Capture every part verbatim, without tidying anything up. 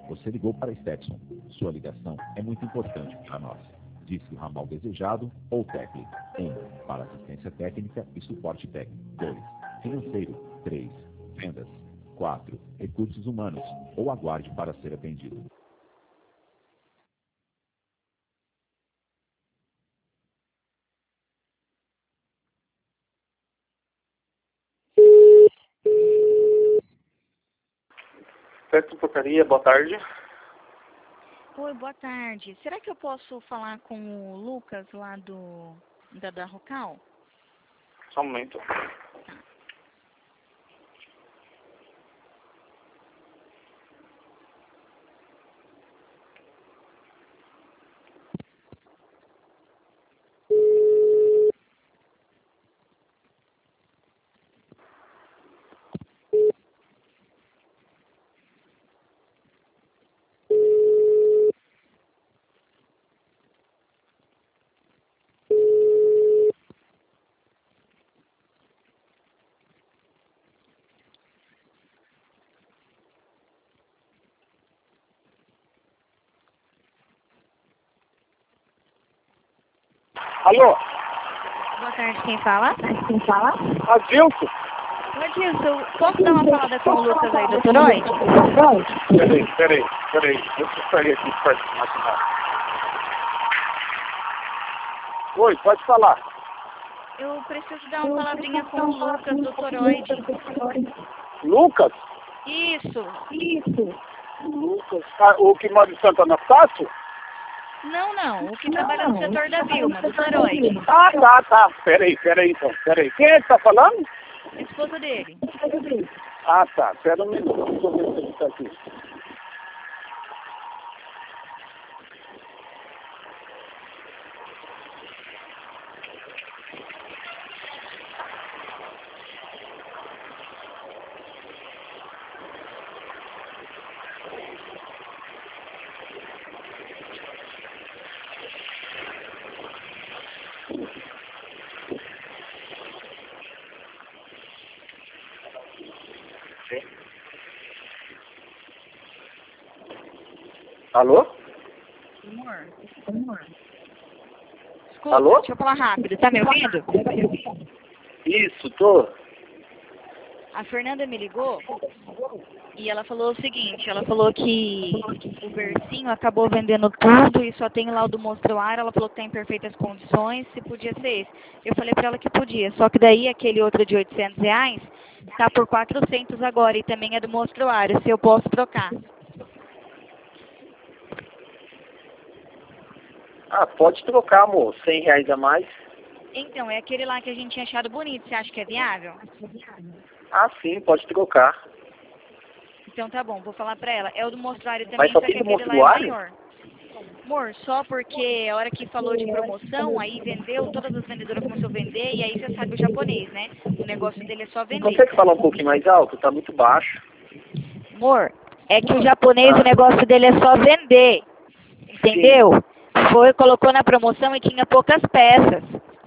Você ligou para a Stetson. Sua ligação é muito importante para nós. Disque o ramal desejado ou tecle. um. Para assistência técnica e suporte técnico. dois. Financeiro. três. Vendas. quatro. Recursos humanos. Ou aguarde para ser atendido. Stetson Portaria, boa tarde. Oi, boa tarde. Será que eu posso falar com o Lucas lá do da, da Rocal? Só um momento. Alô? Boa tarde, quem fala? Quem fala? Adilson? Oi, Dilson, posso dar uma falada com o Lucas aí, doutor Oide? Peraí, peraí, peraí. Deixa eu sair aqui perto do maquinário. Oi, pode falar. Eu preciso dar uma palavrinha com o Lucas, doutor Oide. Lucas? Isso. Isso. Lucas? Ah, o que mora em Santo Anastácio? Não, não, o que trabalha no setor da Vilma, doutor Oide. Ah, tá, tá. Peraí, peraí então, peraí. Quem é que tá falando? Esposa dele. Ah, tá. Pera um minuto. Deixa eu ver se ele tá aqui. Alô? Amor, Amor. escuta, Alô? deixa eu falar rápido, tá me ouvindo? Isso, tô. A Fernanda me ligou e ela falou o seguinte, ela falou que o bercinho acabou vendendo tudo e só tem lá o do mostruário, ela falou que tá em perfeitas condições, se podia ser esse. Eu falei pra ela que podia, só que daí aquele outro de oitocentos reais tá por quatrocentos agora e também é do mostruário, se eu posso trocar. Ah, pode trocar, amor. Cem reais a mais. Então, é aquele lá que a gente tinha achado bonito, você acha que é viável? Ah, sim, pode trocar. Então tá bom, vou falar pra ela. É o do mostruário também, Mas só só que tem do aquele lá é mostruário? maior. Amor, só porque a hora que falou de promoção, aí vendeu, todas as vendedoras começaram a vender, e aí você sabe o japonês, né? O negócio dele é só vender. Consegue falar um pouquinho mais alto? Tá muito baixo. Amor, é que o japonês, o negócio dele é só vender, entendeu? Foi, colocou na promoção e tinha poucas peças.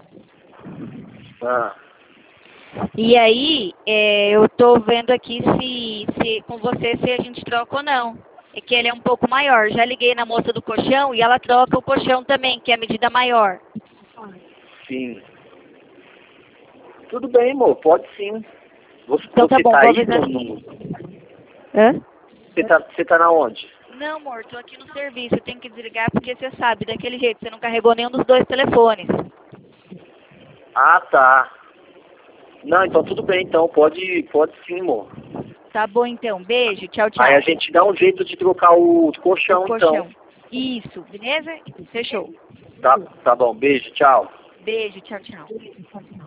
Ah, E aí, é, eu tô vendo aqui se, se com você se a gente troca ou não. É que ele é um pouco maior. Já liguei na moça do colchão e ela troca o colchão também, que é a medida maior. sim. Tudo bem, amor. Pode sim. Você, Então tá você bom, tá vou aí? avisar. No, no- Hã? Você tá, você tá na onde? Não, amor, tô aqui no serviço. Eu tenho que desligar porque você sabe, daquele jeito, você não carregou nenhum dos dois telefones. Ah, tá. Não, então tudo bem, então. Pode, pode sim, amor. Tá bom então, beijo, tchau, tchau. Aí a gente dá um jeito de trocar o colchão, O colchão. então. Isso, beleza? Fechou. Tá, tá bom. Beijo, tchau. Beijo, tchau, tchau.